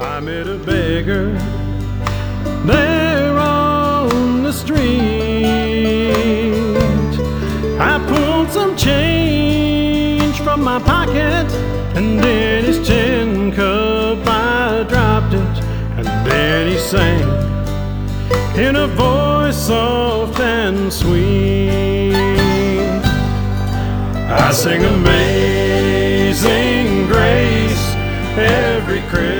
I met a beggar there on the street. I pulled some change from my pocket, and in his tin cup I dropped it. And then he sang in a voice soft and sweet. I sing Amazing Grace every Christmas